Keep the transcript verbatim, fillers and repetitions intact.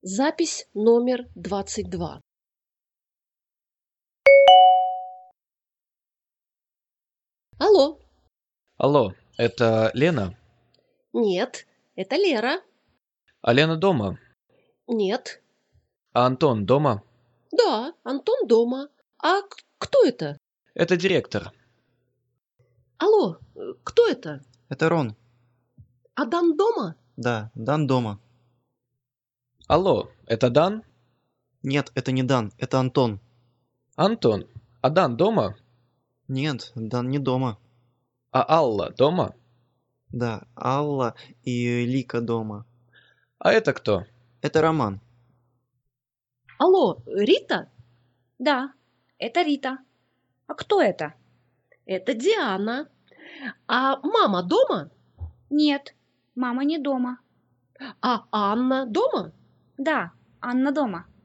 Запись номер двадцать два. Алло. Алло, это Лена? Нет, это Лера. А Лена дома? Нет. А Антон дома? Да, Антон дома. А к- кто это? Это директор. Алло, э, кто это? Это Рон. А Дан дома? Да, Дан дома. Алло, это Дан? Нет, это не Дан, это Антон. Антон, а Дан дома? Нет, Дан не дома. А Алла дома? Да, Алла и Лика дома. А это кто? Это Роман. Алло, Рита? Да, это Рита. А кто это? Это Диана. А мама дома? Нет, мама не дома. А Анна дома? Да, Анна дома.